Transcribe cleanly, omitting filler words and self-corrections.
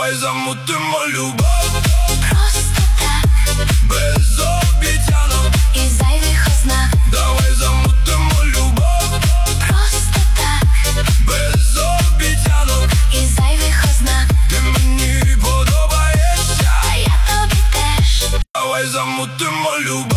Давай замутимо любов, просто так, без обіцянок і зайвих ознак. Давай замутимо любов, Просто так, без обіцянок і зайвих ознак. Ти мені подобаєшся, А я тобі теж. давай замутимо любов.